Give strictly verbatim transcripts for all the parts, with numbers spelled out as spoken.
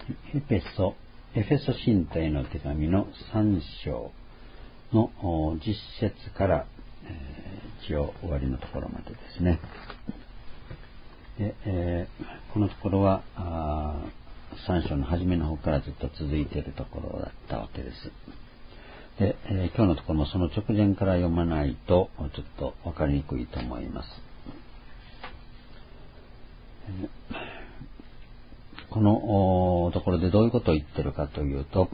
エペソ、エフェソ信徒への手紙のさん章のじゅっ節から、えー、一応終わりのところまでですね。でえー、このところはさん章の初めの方からずっと続いているところだったわけです。で、えー、今日のところもその直前から読まないとちょっと分かりにくいと思います。このところでどういうことを言ってるかというと、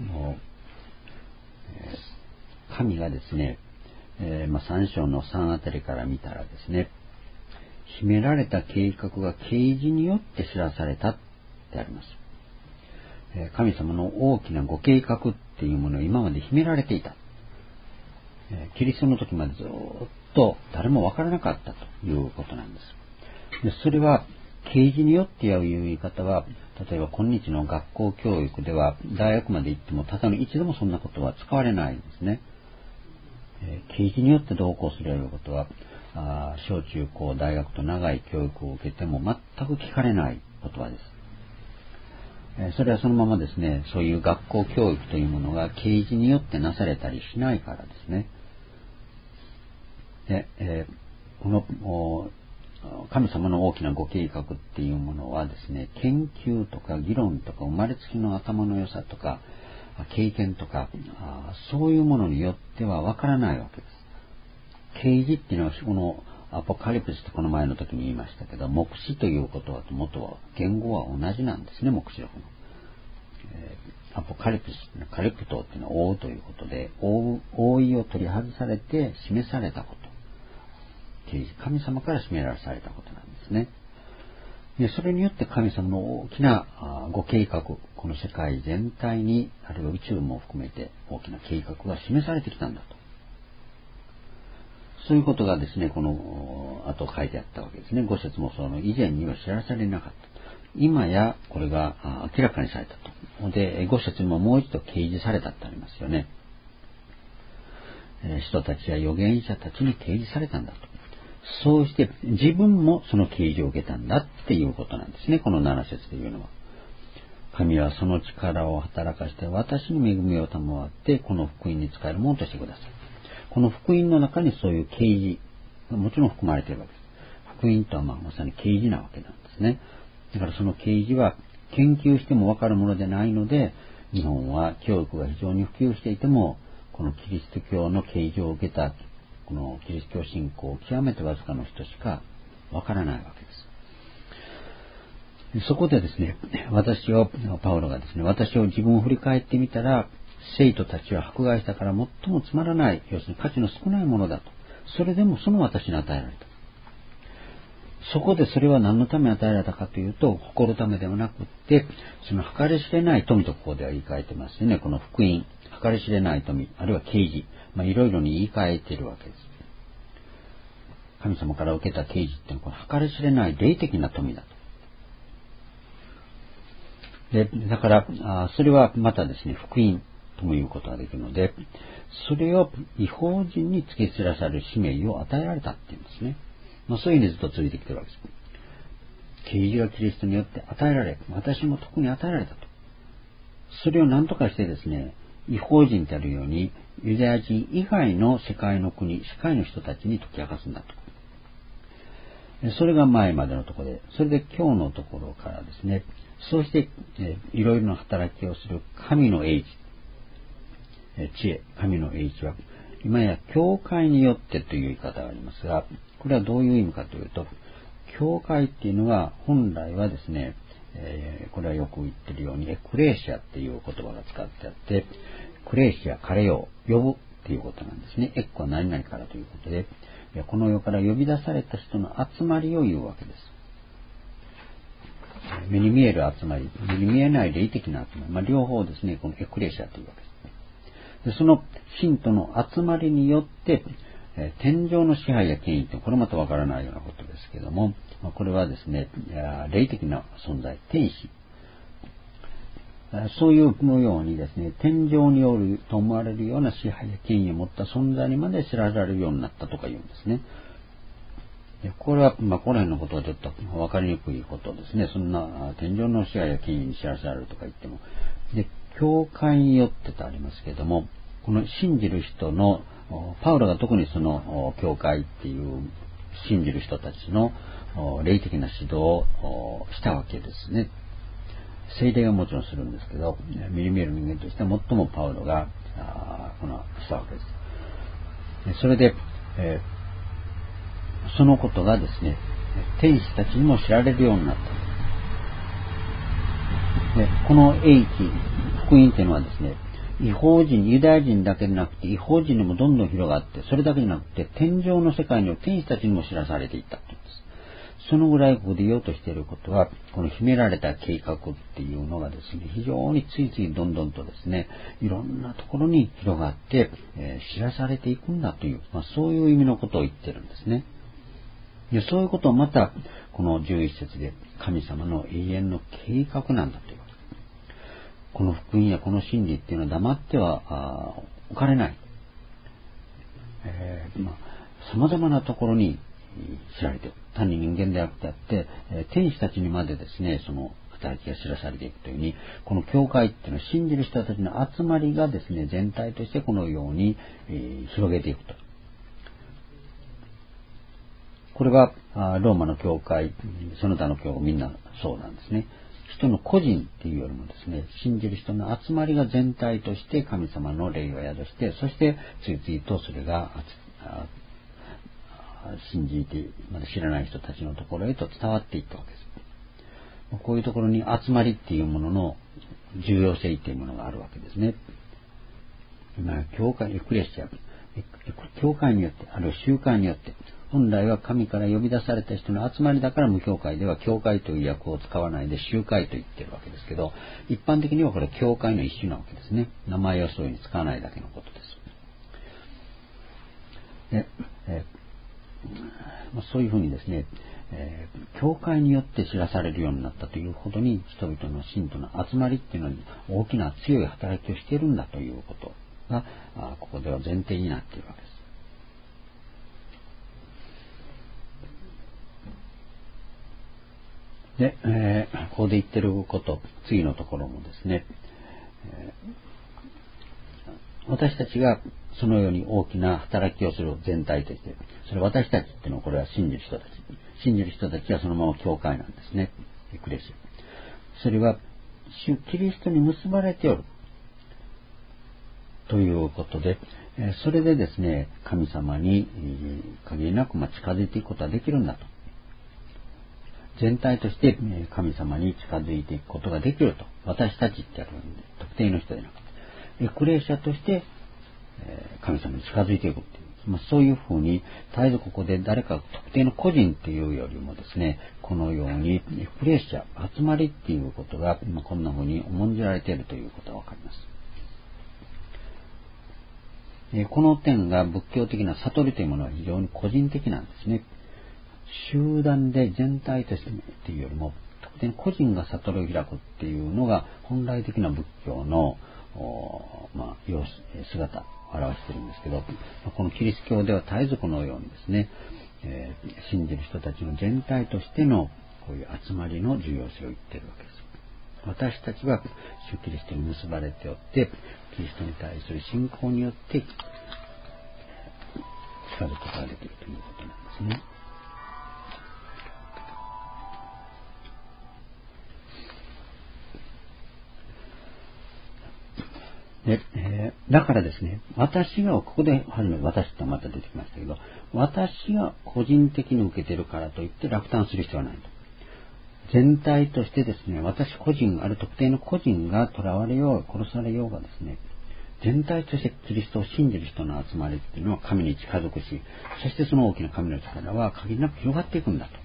神がですね、えーまあ、さん章のさんあたりから見たらですね、秘められた計画が啓示によって知らされたってあります。えー、神様の大きなご計画っていうものを今まで秘められていた。えー、キリストの時までずっと誰もわからなかったということなんです。でそれは啓示によっていう言い方は、例えば今日の学校教育では大学まで行ってもただの一度もそんなことは使われないんですね。えー、啓示によって同行するようなことはあ小中高大学と長い教育を受けても全く聞かれない言葉です。えー、それはそのままですね、そういう学校教育というものが啓示によってなされたりしないからですね。で、えー、この神様の大きなご計画っていうものはですね、研究とか議論とか生まれつきの頭の良さとか経験とかそういうものによってはわからないわけです。啓示っていうのはこのアポカリプスってこの前の時に言いましたけど、目視ということは元は言語は同じなんですね。目視力の、えー、アポカリプスカリプトっていうのは覆うということで、覆う覆いを取り外されて示されたこと、神様から示らされたことなんですね。でそれによって神様の大きなご計画、この世界全体にあるいは宇宙も含めて大きな計画が示されてきたんだと、そういうことがですね、この後書いてあったわけですね。ご節もその以前には知らされなかった、今やこれが明らかにされたと。でご節ももう一度掲示されたってありますよね。人たちや預言者たちに掲示されたんだと。そうして自分もその啓示を受けたんだっていうことなんですね。このなな節というのは、神はその力を働かして私に恵みを賜ってこの福音に使えるものとしてください。この福音の中にそういう啓示がもちろん含まれているわけです。福音とはまあまさに啓示なわけなんですね。だからその啓示は研究してもわかるものでないので、日本は教育が非常に普及していてもこのキリスト教の啓示を受けたこのキリスト教信仰を極めてわずかの人しかわからないわけです。そこでですね、私をパウロがですね、私を自分を振り返ってみたら、生徒たちは迫害したから最もつまらない、要するに価値の少ないものだと。それでもその私に与えられた。そこでそれは何のために与えられたかというと、誇るためではなくって、その計り知れない富とここでは言い換えてますよね。この福音、計り知れない富、あるいは啓示、まあいろいろに言い換えているわけです。神様から受けた啓示っていうのはこの計り知れない霊的な富だと。でだからあそれはまたですね、福音とも言うことができるので、それを異邦人に突き知らされる使命を与えられたっていうんですね。まあ、そういうふうにずっと続いてきてるわけです。啓示はキリストによって与えられ、私も特に与えられたと。それを何とかしてですね、異邦人であるようにユダヤ人以外の世界の国、世界の人たちに解き明かすんだと。それが前までのところで、それで今日のところからですね、そうして、えー、いろいろな働きをする神の英知、えー、知恵、神の英知は今や教会によってという言い方がありますが、これはどういう意味かというと、教会っていうのは本来はですね、えー、これはよく言ってるようにエクレーシアっていう言葉が使ってあって、クレーシア、彼を呼ぶっていうことなんですね。エッコは何々からということで、この世から呼び出された人の集まりを言うわけです。目に見える集まり、目に見えない霊的な集まり、まあ、両方ですね、このエクレシアというわけです。でその信徒の集まりによって、えー、天上の支配や権威って、これまたわからないようなことですけれども、まあ、これはですね、霊的な存在、天使、そういうようにですね、天上におると思われるような支配や権威を持った存在にまで知られるようになったとか言うんですね。 でこれは、まあ、この辺のことはちょっと分かりにくいことですね。そんな天上の支配や権威に知らせられるとか言っても。で、教会によってとありますけれども、この信じる人の、パウロが特にその教会っていう信じる人たちの霊的な指導をしたわけですね。聖霊はもちろんするんですけど、見る見える人間としては最もパウロがこのしたわけです。それで、えー、そのことがですね、天使たちにも知られるようになった。でこの英記、福音というのはですね、異邦人、ユダヤ人だけでなくて異邦人にもどんどん広がって、それだけでなくて天上の世界の天使たちにも知らされていったというんです。そのぐらいここで言おうとしていることは、この秘められた計画っていうのがですね、非常についついどんどんとですね、いろんなところに広がって、えー、知らされていくんだという、まあ、そういう意味のことを言ってるんですね。でそういうことをまたこのじゅういっ節で神様の永遠の計画なんだということ。この福音やこの真理っていうのは黙っては置かれない。えーまあ、様々なところに知られている。単に人間であって、えー、天使たちにまでですね、その働きが知らされていくというように、この教会っていうのは信じる人たちの集まりがですね、全体としてこのように、えー、広げていくと。これはローマの教会、その他の教会みんなそうなんですね。人の個人っていうよりもですね、信じる人の集まりが全体として神様の霊を宿して、そしてついついとそれが信じてまだ知らない人たちのところへと伝わっていったわけです。こういうところに集まりっていうものの重要性っていうものがあるわけですね。今教会エクレシア、教会によって、あるいは集会によって、本来は神から呼び出された人の集まりだから無教会では教会という訳を使わないで集会と言ってるわけですけど、一般的にはこれは教会の一種なわけですね。名前をそういうふうに使わないだけのことです。でえーまあ、そういうふうにですね、えー、教会によって知らされるようになったというほどに人々の信徒の集まりっていうのに大きな強い働きをしているんだということがここでは前提になっているわけです。で、えー、ここで言ってること、次のところもですね、えー、私たちがそのように大きな働きをする全体として、それ私たちっていうのはこれは信じる人たち。信じる人たちはそのまま教会なんですね。エクレシア。それは、主キリストに結ばれておる。ということで、それでですね、神様に限りなく近づいていくことができるんだと。全体として神様に近づいていくことができると。私たちってやるんで、特定の人でなくて。エクレシアとして神様に近づいていくっていう。まあ、そういうふうに、絶えずここで誰か特定の個人っていうよりもですね、このようにエクレシア、集まりっていうことが、まあ、こんなふうに重んじられているということがわかります。この点が仏教的な悟りというものは非常に個人的なんですね。集団で全体としてというよりも特定の個人が悟りを開くっていうのが本来的な仏教の、まあ、様姿を表しているんですけど、このキリスト教では絶えずこのようにですね、えー、信じる人たちの全体としてのこういう集まりの重要性を言っているわけです。私たちは主キリストに結ばれておって、キリストに対する信仰によって近づくことができるということなんですね。でえー、だからですね、私が、ここで初め私ってまた出てきましたけど、私が個人的に受けてるからといって落胆する必要はないと。全体としてですね、私個人、ある特定の個人が囚われよう、殺されようがですね、全体としてキリストを信じる人の集まりっていうのは神に近づくし、そしてその大きな神の力は限りなく広がっていくんだと。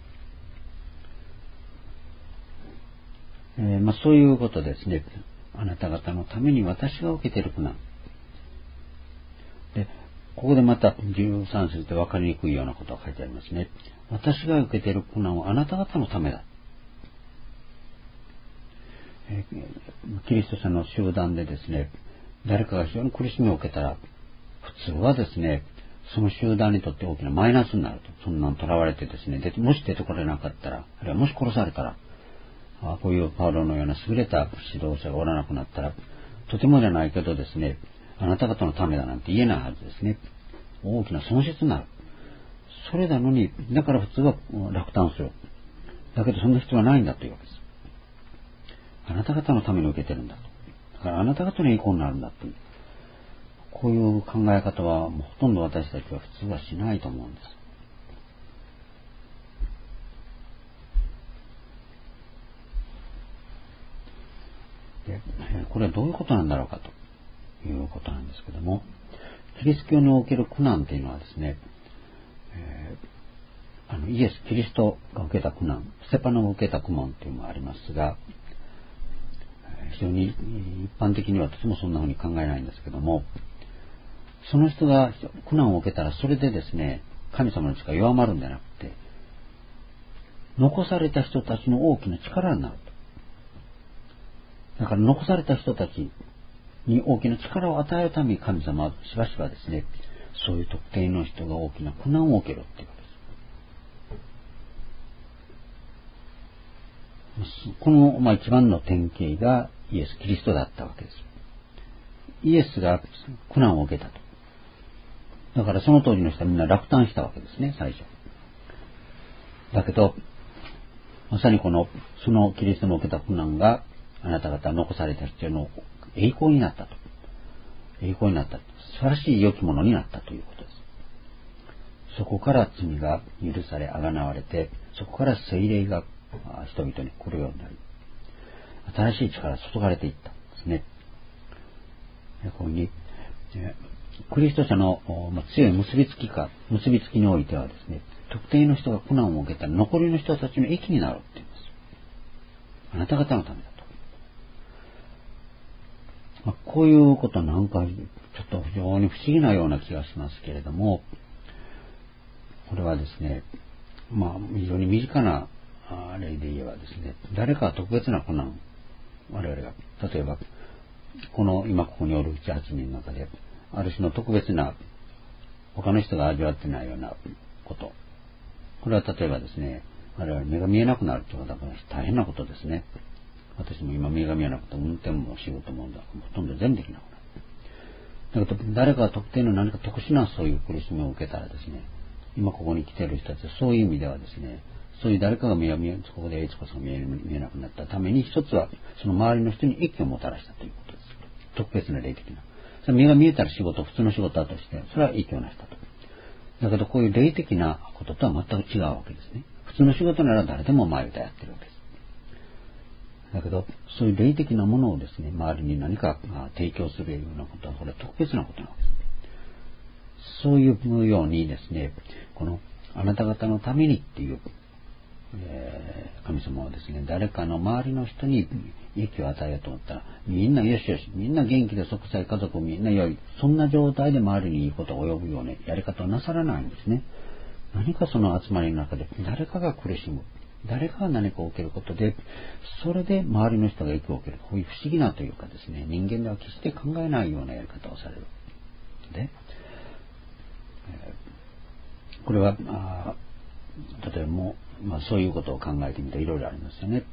えーまあ、そういうことですね。あなた方のために私が受けている苦難。で、ここでまたじゅうさん節で分かりにくいようなことが書いてありますね。私が受けている苦難はあなた方のためだ。えー、キリスト者の集団でですね、誰かが非常に苦しみを受けたら、普通はですね、 その集団にとって大きなマイナスになると。そんなの囚われてですね、でもし出てこれなかったら、あるいはもし殺されたら、あこういうパウロのような優れた指導者がおらなくなったら、とてもじゃないけどですね、あなた方のためだなんて言えないはずですね。大きな損失になる。それなのに、だから普通は落胆する。だけどそんな必要はないんだというわけです。あなた方のために受けてるんだと。だからあなた方の栄光になるんだという。こういう考え方はもうほとんど私たちは普通はしないと思うんです。で、これはどういうことなんだろうかということなんですけども、キリスト教における苦難というのはですね、えー、あのイエス・キリストが受けた苦難、ステパノが受けた苦難というのがありますが、非常に一般的にはとてもそんなふうに考えないんですけども、その人が苦難を受けたらそれでですね、神様の力が弱まるんじゃなくて、残された人たちの大きな力になると。だから残された人たちに大きな力を与えるために神様はしばしばですね、そういう特定の人が大きな苦難を受けるっていうことです。この、まあ、一番の典型がイエス・キリストだったわけです。イエスが苦難を受けたと。だからその当時の人はみんな落胆したわけですね、最初。だけど、まさにこの、そのキリストの受けた苦難が、あなた方残された人の栄光になったと。栄光になった。素晴らしい良きものになったということです。そこから罪が許され、あがなわれて、そこから聖霊が人々に来るようになり、新しい力が注がれていったんですね。こういうふうに、クリスト者の強い結びつきか、結びつきにおいてはですね、特定の人が苦難を受けたら残りの人たちの益になるって言います。あなた方のためだと。まあ、こういうことはなんかちょっと非常に不思議なような気がしますけれども、これはですね、まあ非常に身近な例で言えばですね、誰か特別な苦難、我々が、例えば、この今ここにおるうちはちにんの中で、ある種の特別な、他の人が味わってないようなこと。これは例えばですね、我々目が見えなくなるということは大変なことですね。私も今目が見えなくて、運転も仕事もほとんど全部できなくなる。だけど誰かが特定の何か特殊なそういう苦しみを受けたらですね、今ここに来ている人たちはそういう意味ではですね、そういう誰かが見え、そこでエイツコさんが見え、見えなくなったために、一つはその周りの人に益をもたらしたということです。特別な霊的な。それ目が見えたら仕事、普通の仕事だとして、それは影響なしたと。だけどこういう霊的なこととは全く違うわけですね。普通の仕事なら誰でも前歌やってるわけです。だけど、そういう霊的なものをですね、周りに何か提供するようなことは、これは特別なことなわけです。そういうようにですね、この、あなた方のためにっていう、えー、神様はですね、誰かの周りの人に益を与えようと思ったら、みんなよしよし、みんな元気で即歳家族みんな良い、そんな状態で周りにいいことを及ぶようなやり方をなさらないんですね。何かその集まりの中で誰かが苦しむ。誰かが何かを受けることで、それで周りの人が益を受ける。こういう不思議なというかですね、人間では決して考えないようなやり方をされる。で、えー、これは、あ例えばもう、まあ、そういうことを考えてみていろいろありますよね。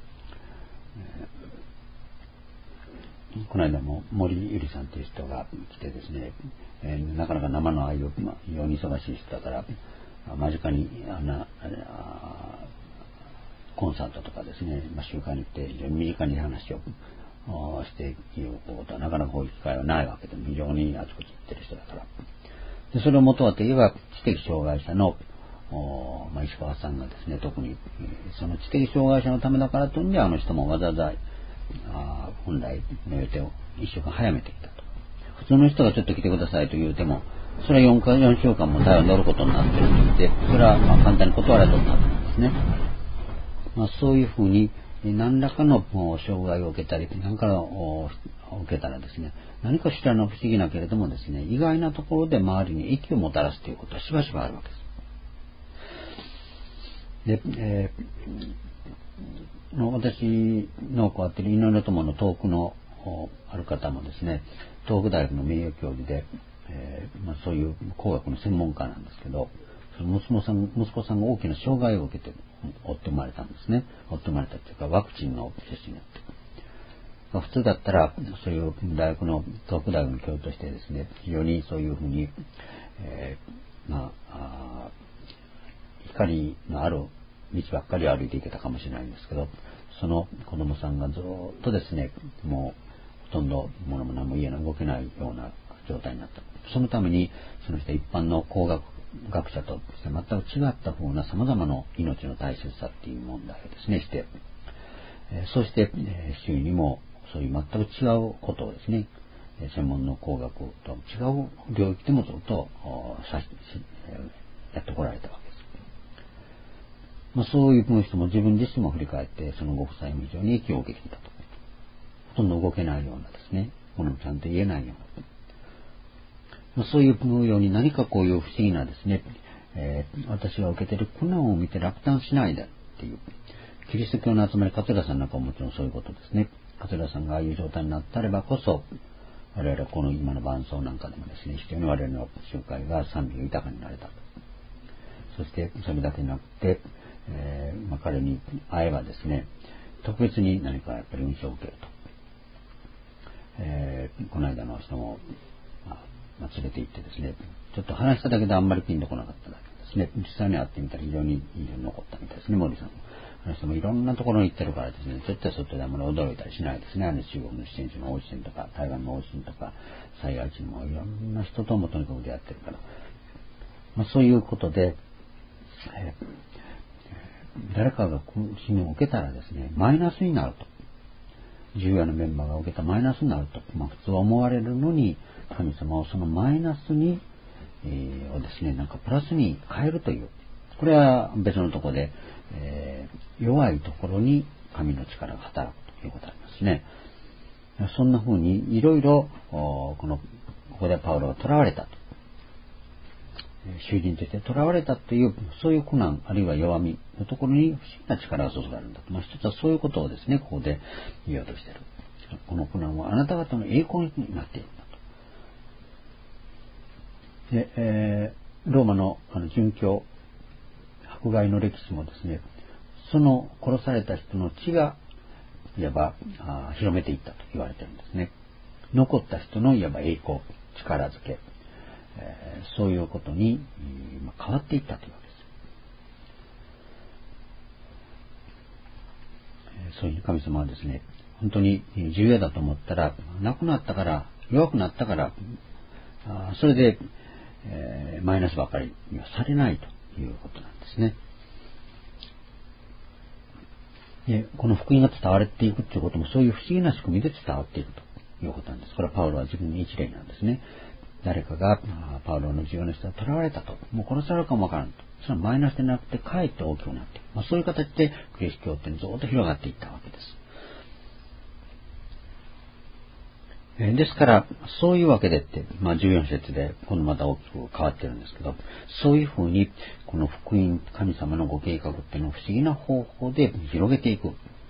えー、この間も森ゆりさんという人が来てですね、えー、なかなか生の愛を、まあ、非常に忙しい人だから、間近にあんなあコンサートとかですね、まあ、集会に行って非常に身近に話をしていることはなかなかこういう機会はないわけで、非常にあちこち行ってる人だから。でそれを元はといえば知的障害者の、まあ、石川さんがですね、特にその知的障害者のためだからというんで、あの人もわざわざあ本来の予定をいっしゅうかん早めてきたと。普通の人がちょっと来てくださいと言うても、それは 4, よんしゅうかんも対応に乗ることになっていると言って、それはまあ簡単に断られたことになっているんですね。まあ、そういうふうに何らかの障害を受けたり何かを受けたらですね、何かしらの不思議なけれどもですね、意外なところで周りに益をもたらすということはしばしばあるわけです。で、えー、私のこうやってる祈りの友の遠くのある方もですね、東北大学の名誉教授で、 えーまあ、そういう工学の専門家なんですけど、その息子さん、息子さんが大きな障害を受けて、追って生まれたんですね。追って生まれたっていうか、ワクチンの接種によって。まあ、普通だったら、そういう大学の、東北大学の教授としてですね、非常にそういうふうに、えー、まあ、あ光のある道ばっかり歩いていけたかもしれないんですけど、その子供さんがずっとですね、もうほとんど物も何も家の動けないような状態になった。そのために、その人一般の工学学者とですね、全く違った風な様々な命の大切さっていう問題をですね、して、えー、そして、えー、周囲にもそういう全く違うことをですね、専門の工学と違う領域でもずっとやってこられたわけです。まあ、そういう人も自分自身も振り返って、そのご夫妻も非常に影響を受けていたと。ほとんど動けないようなですね、ものもちゃんと言えないような。まあ、そういうように何かこういう不思議なですね、えー、私が受けている苦難を見て落胆しないでっていう。キリスト教の集まり、桂田さんなんかももちろんそういうことですね。桂田さんがああいう状態になったればこそ、我々はこの今の伴奏なんかでもですね、非常に我々の集会が賛美が豊かになれたと。そしてそれだけでなくて、えーまあ、彼に会えばですね、特別に何かやっぱり印象を受けると。えー、この間の人も、まあまあ、連れて行ってですね、ちょっと話しただけであんまりピンとこなかっただけですね。実際に会ってみたら非常に印象に残ったみたいですね、森さんも。あの人もいろんなところに行ってるからですね、絶対外であんまり驚いたりしないですね。あの中国の支店地の大地震とか、台湾の大地震とか、災害地にもいろんな人ともとにかく出会ってるから。まあ、そういうことで、えー、誰かが死を受けたらですね、マイナスになると。重要なメンバーが受けたマイナスになると、まあ、普通は思われるのに、神様はそのマイナスに、えー、をですね、なんかプラスに変えるという。これは別のところで、えー、弱いところに神の力が働くということがありますね。そんな風にいろいろ、この、ここでパウロが囚われたと。囚人として囚われたという、そういう苦難、あるいは弱みのところに不思議な力が注がれるんだと。まあ、一つはそういうことをですね、ここで言おうとしている。この苦難はあなた方の栄光になっているんだと。で、えー、ローマのあの殉教、迫害の歴史もですね、その殺された人の血が、いわばあ広めていったと言われているんですね。残った人のいわば栄光、力づけ、えー、そういうことに、えー、変わっていったというわけです。えー、そういう神様はですね、本当に重要だと思ったら、亡くなったから、弱くなったから、あそれで、えー、マイナスばかりにはされないということなんですね。でこの福音が伝われていくということもそういう不思議な仕組みで伝わっていくということなんです。これはパウロは自分の一例なんですね。誰かがパウロの重要な人が囚われたと、もう殺されるかもわからんと。それはマイナスでなくてかえって大きくなって、まあ、そういう形でクリスチ教ってずっと広がっていったわけです。えー、ですから、そういうわけでって、まあ、じゅうよん節で今度また大きく変わってるんですけど、そういうふうにこの福音、神様のご計画っていうのを不思議な方法で広げていく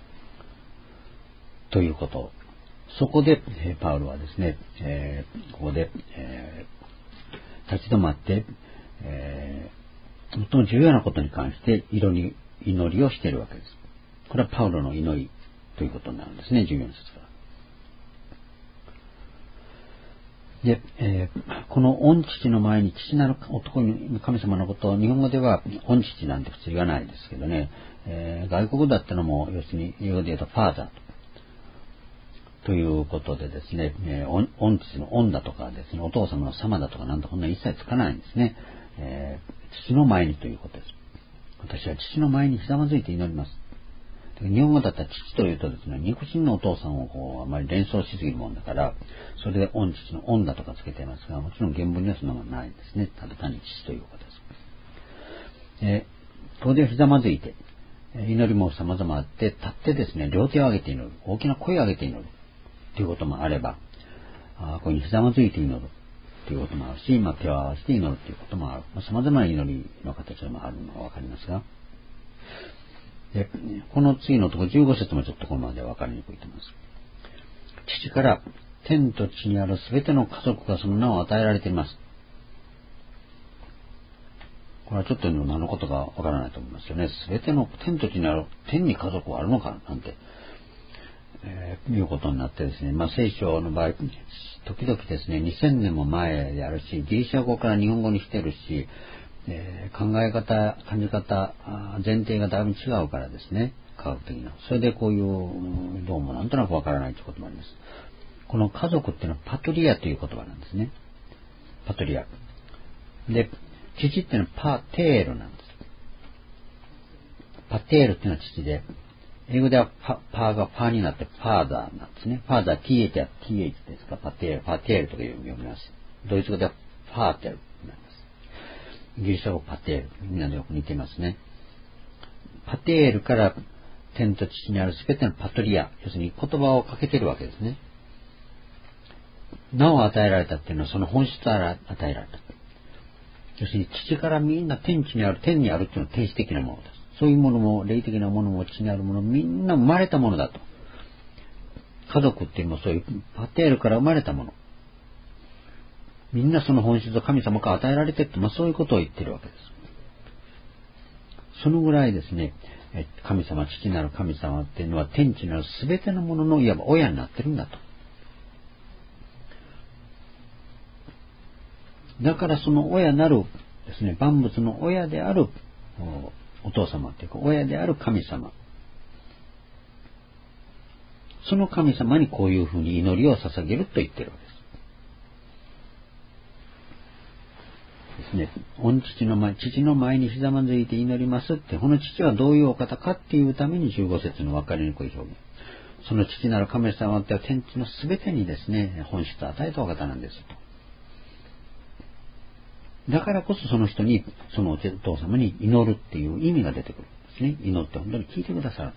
ということ。そこで、えー、パウロはですね、えー、ここで、えー、立ち止まって、えー、最も重要なことに関して祈り、祈りをしているわけです。これはパウロの祈りということになるんですね、じゅうよん節から。で、えー、この御父の前に父なる男に神様のことを日本語では御父なんて普通言わないですけどね、えー、外国だったのも要するに英語で言うとファーザーとということでですね、えー、御父の御だとかですね、お父様の様だとかなんとこんな一切つかないんですね、えー、父の前にということです。私は父の前にひざまずいて祈ります。日本語だったら父というとですね、肉親のお父さんをこうあまり連想しすぎるもんだから、それで御父の御だとかつけていますが、もちろん原文にはそんなものはないですね。ただ単に父ということです。えー、ここでひざまずいて、祈りも様々あって、立ってですね、両手を上げて祈る、大きな声を上げて祈るということもあれば、あここにひざまずいて祈るということもあるし、まあ、手を合わせて祈るということもある。まあ、様々な祈りの形でもあるのがわかりますが、でこの次のところじゅうご節もちょっとこのままでは分かりにくいと思います。父から天と地にあるすべての家族がその名を与えられています。これはちょっと何のことかわからないと思いますよね。すべての天と地にある、天に家族はあるのかなんて、えー、いうことになってですね、まあ聖書の場合、時々ですね、にせんねんも前であるし、ギリシャ語から日本語にしてるし、えー、考え方、感じ方、前提がだいぶ違うからですね、科学的な。それでこういう、どうもなんとなくわからないということもあります。この家族っていうのはパトリアという言葉なんですね。パトリア。で、父っていうのはパテールなんです。パテールっていうのは父で、英語ではパ、パがパになってファーザーなんですね。ファーザー ティーエイチ は ティーエイチ ですか、パテール、パテールとか読みます。ドイツ語ではファーテルになります。ギリシャ語パテール、みんなでよく似てますね。パテールから天と地にあるすべてのパトリア、要するに言葉をかけてるわけですね。名を与えられたっていうのはその本質から与えられた。要するに父からみんな天地にある、天にあるっていうのは天使的なものです。そういうものも、霊的なものも地にあるものもみんな生まれたものだと。家族っていうのもそういうパテールから生まれたもの。みんなその本質を神様から与えられてって、まあそういうことを言ってるわけです。そのぐらいですね、神様、父なる神様っていうのは天地なるすべてのもののいわば親になってるんだと。だからその親なるですね、万物の親であるお父様というか、親である神様。その神様にこういうふうに祈りを捧げると言ってるわけです。ですね、御父の前、父の前にひざまずいて祈りますって、この父はどういうお方かっていうためにじゅうご節の分かりにくい表現。その父なる神様って天地のすべてにですね、本質を与えたお方なんですと。だからこそその人に、そのお父様に祈るっていう意味が出てくるんですね。祈って本当に聞いてくださる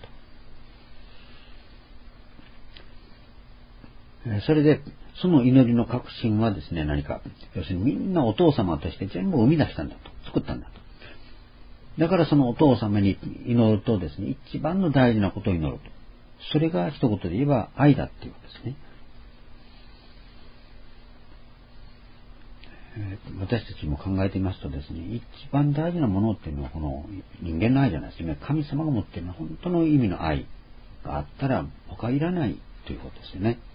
と。それで、その祈りの核心はですね、何か、要するにみんなお父様として全部生み出したんだと。作ったんだと。だからそのお父様に祈るとですね、一番の大事なことを祈ると。それが一言で言えば愛だっていうことですね。私たちも考えてみますとですね、一番大事なものっていうのはこの人間の愛じゃないですね。神様が持っているのは本当の意味の愛があったら他いらないということですよね。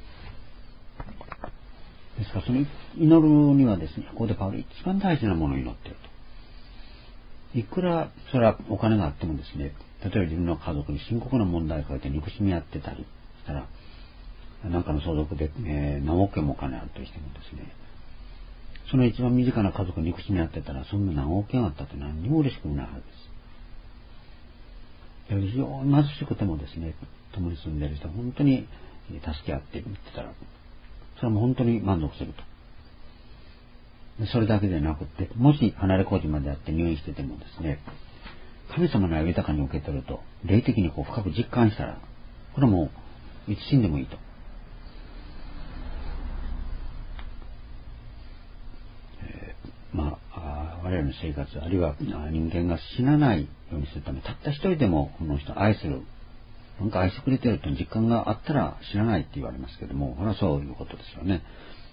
ですからその祈るにはですね、ここでパウロ一番大事なものを祈っていると。いくらそれはお金があってもですね、例えば自分の家族に深刻な問題を抱えて憎しみ合ってたりしたら、何かの相続で、えー、何億円もお金あるとしてもですね、その一番身近な家族に憎しみ合ってたら、そんな何億円あったって何にも嬉しくないはずです。非常に貧しくてもですね、共に住んでいる人は本当に助け合って言ってたら、それはもう本当に満足すると。それだけでなくって、もし離れ工事までやって入院しててもですね、神様の愛を豊かに受け取ると、霊的にこう深く実感したら、これはもういつ死んでもいいと。まあ、我々の生活、あるいは人間が死なないようにするため、たった一人でもこの人を愛する、なんか愛してくれてるという実感があったら死なないって言われますけども、これはそういうことですよね。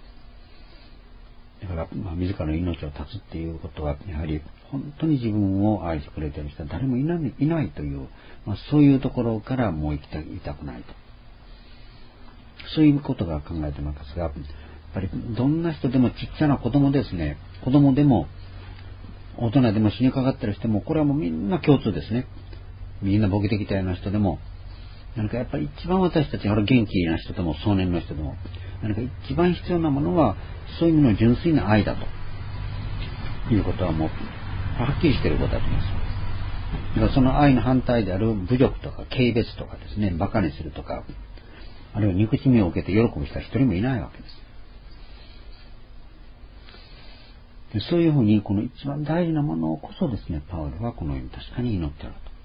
だから、まあ、自らの命を絶つっていうことは、やはり本当に自分を愛してくれてる人は誰もいない、いないという、まあ、そういうところからもう生きていたくないと。そういうことが考えてますが、やっぱりどんな人でもちっちゃな子供ですね、子供でも大人でも死にかかってる人も、これはもうみんな共通ですね。みんなボケてきたような人でも、何かやっぱり一番私たち、元気な人でも壮年の人でも、何か一番必要なものは、そういう意味の純粋な愛だということはもうはっきりしていることだと思います。だからその愛の反対である侮辱とか軽蔑とかですね、馬鹿にするとか、あるいは憎しみを受けて喜ぶ人は一人もいないわけです。でそういうふうに、この一番大事なものこそですね、パウロはこのように確かに祈っていると。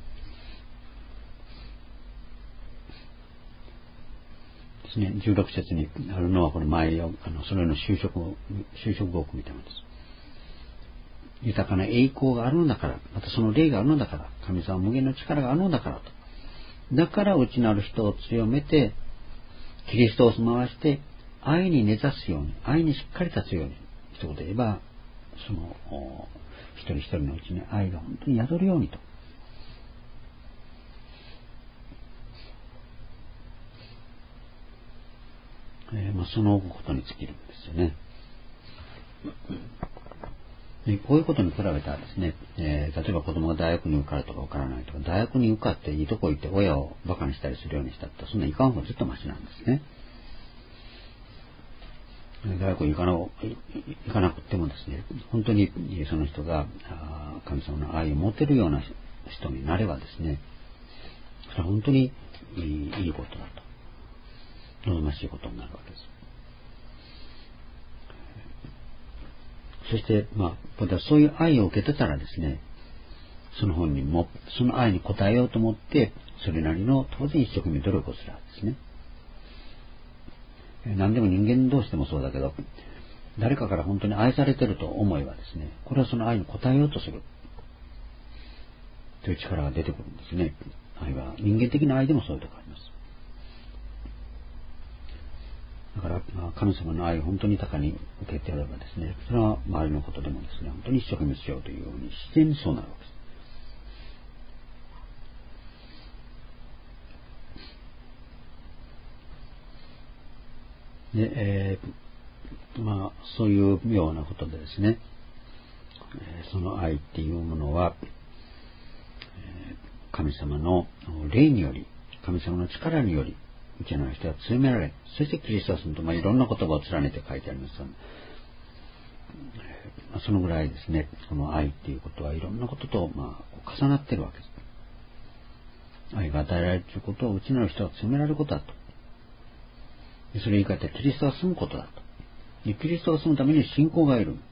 ですね、じゅうろく節にあるのは、これ前を、あの、それの修飾、修飾語を組みたものです。豊かな栄光があるのだから、またその霊があるのだから、神様無限の力があるのだからと。だから内なる人を強めて、キリストを住まわして、 愛に根ざすように、愛にしっかり立つように、一言で言えば、その、一人一人のうちに愛が本当に宿るようにと。えーまあ、そのことに尽きるんですよね。でこういうことに比べたらですね、えー、例えば子供が大学に受かるとか受からないとか、大学に受かっていいとこ行って親を馬鹿にしたりするようにしたって、そんないかん方がずっとマシなんですね。大学に行かな、行かなくてもですね、本当にその人が神様の愛を持てるような人になればですね、それは本当にいい、いいことだと。望ましいことになるわけです。そして、まあ、そういう愛を受けてたらですね、その本人もその愛に応えようと思って、それなりの当然一生懸命努力をするわけですね。何でも人間同士でもそうだけど、誰かから本当に愛されてると思えばですね、これはその愛に応えようとするという力が出てくるんですね。愛は人間的な愛でもそういうところあります。だから、まあ、神様の愛を本当に高に受けてやればですね、それは周りのことでもですね、本当に一生懸命しようというように自然にそうなるわけです。で、えー、まあ、そういうようなことでですね、その愛っていうものは、神様の霊により、神様の力により、うちの人は強められ、そしてキリストはそのと、まあ、いろんな言葉を連ねて書いてありますが、そのぐらいですね、この愛っていうことはいろんなことと、まあ、重なっているわけです。愛が与えられるということをうちの人は強められることだと。それに言い換えてキリストが住むことだと。キリストが住むために信仰がいる。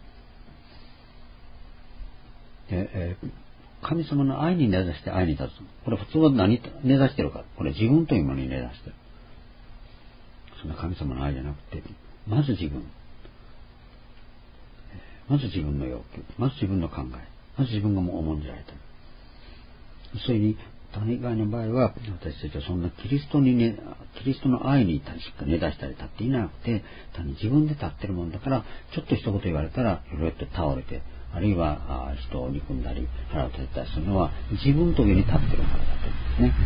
でえー神様の愛に根ざして愛に立つ。これ普通は何根ざしてるか。これ自分というものに根ざしてる。そんな神様の愛じゃなくて、まず自分。まず自分の要求。まず自分の考え。まず自分がもう重んじられてる。そういうに、他以外の場合は、私たちはそんなキリストにね、キリストの愛にしか根ざしたり立っていなくて、単に自分で立ってるもんだから、ちょっと一言言われたら、よろよって倒れて、あるいは人を憎んだり腹を立てたりするのは自分と上に立ってるからだと思うんですね。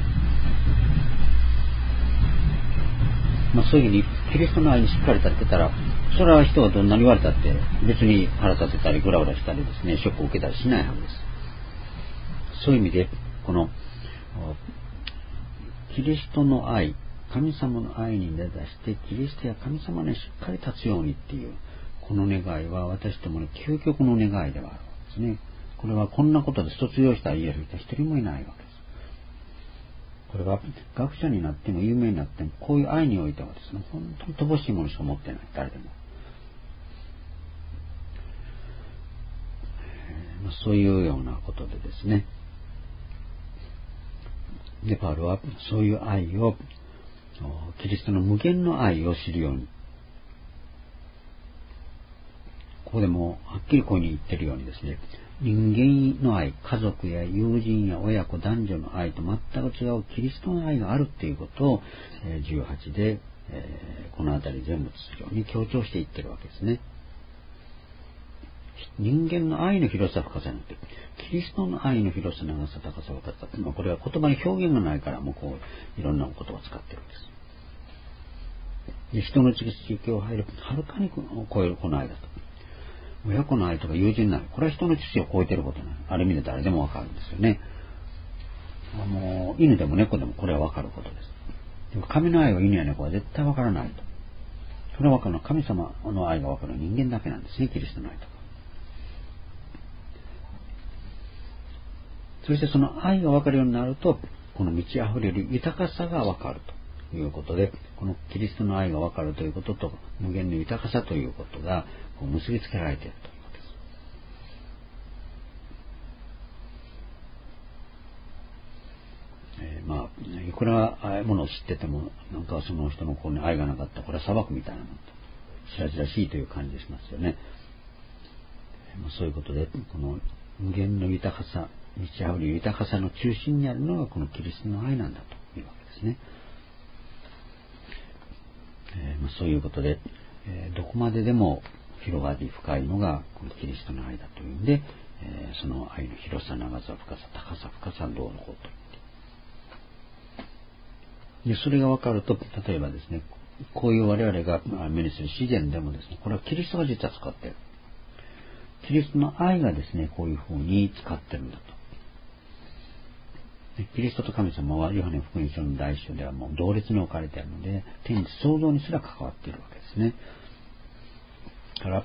まあ、そういうふうにキリストの愛にしっかり立ってたら、それは人がどんなに言われたって別に腹立てたりグラグラしたりですね、ショックを受けたりしないはずです。そういう意味でこのキリストの愛、神様の愛に根ざしてキリストや神様にしっかり立つようにっていうこの願いは私どもの究極の願いではあるわけですね。これはこんなことで卒業した言える人は一人もいないわけです。これは学者になっても有名になってもこういう愛においてはですね、本当に乏しいものしか持ってない、誰でも。えー、そういうようなことでですね、でパウロはそういう愛をキリストの無限の愛を知るように、ここでもはっきりここに言ってるようにですね、人間の愛、家族や友人や親子、男女の愛と全く違うキリストの愛があるっていうことをじゅうはちでこのあたり全部非常に強調していってるわけですね。人間の愛の広さ深さになって、キリストの愛の広さ長さ高さ深さ、これは言葉に表現がないからもうこういろんなことを使ってるんです。で人の知識を入るはるかに超えるこの愛だと。親子の愛とか友人の愛、これは人の知識を超えていることない。ある意味で誰でもわかるんですよね。もう犬でも猫でもこれはわかることです。でも神の愛は犬や猫は絶対わからないと。それはわかるのは神様の愛がわかるのは人間だけなんですね、キリストの愛とか。そしてその愛がわかるようになると、この満ち溢れる豊かさがわかるということで、このキリストの愛がわかるということと無限の豊かさということがこう結びつけられているということです。えー、まあいくらああいうものを知っててもなんかその人のこうに愛がなかったらこれは砂漠みたいなものと白々しいという感じがしますよね。えーまあ、そういうことでこの無限の豊かさ、満ち溢れる豊かさの中心にあるのがこのキリストの愛なんだというわけですね。えーまあ、そういうことで、えー、どこまででも広がり深いのがこのキリストの愛だというんで、えー、その愛の広さ、長さ、深さ、高さ、深さ、どうのこうと言って。で、それが分かると、例えばですね、こういう我々が目にする資源でもですね、これはキリストが実は使っている。キリストの愛がですね、こういうふうに使ってるんだと。キリストと神様はヨハネ福音書の第一章ではもう同列に置かれているので、天地創造にすら関わっているわけですね。だから、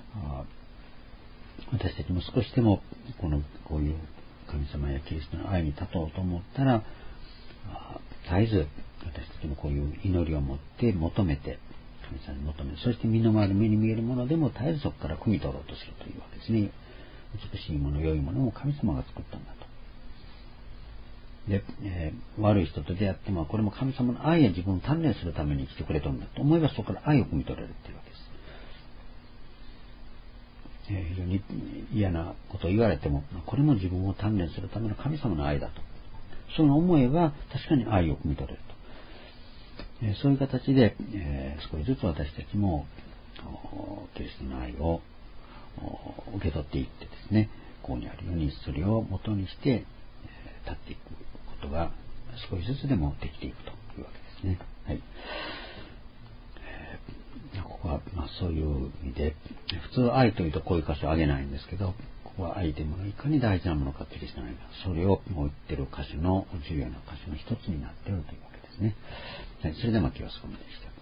私たちも少しでもこのこういう神様やキリストの愛に立とうと思ったら、絶えず私たちもこういう祈りを持って求めて、神様に求める。そして身の回り目に見えるものでも絶えずそこから汲み取ろうとするというわけですね。美しいもの、良いものも神様が作ったんだと。で、えー、悪い人と出会っても、これも神様の愛や自分を鍛錬するために来てくれたんだと思えば、そこから愛を汲み取れるっていうわけです。えー、非常に嫌なことを言われても、これも自分を鍛錬するための神様の愛だと。そう思えば、確かに愛を汲み取れると。えー、そういう形で、えー、少しずつ私たちも、キリストの愛を受け取っていってですね、ここにあるようにそれを元にして、立っていくことが少しずつでもできていくというわけですね。はい。えー、ここは、まあ、そういう意味で、普通愛というとこういう箇所を挙げないんですけど、ここは愛というものがいかに大事なものかキリストの愛が、それをもう言ってる箇所の重要な箇所の一つになっているというわけですね。はい。それでは今日はそこまでにして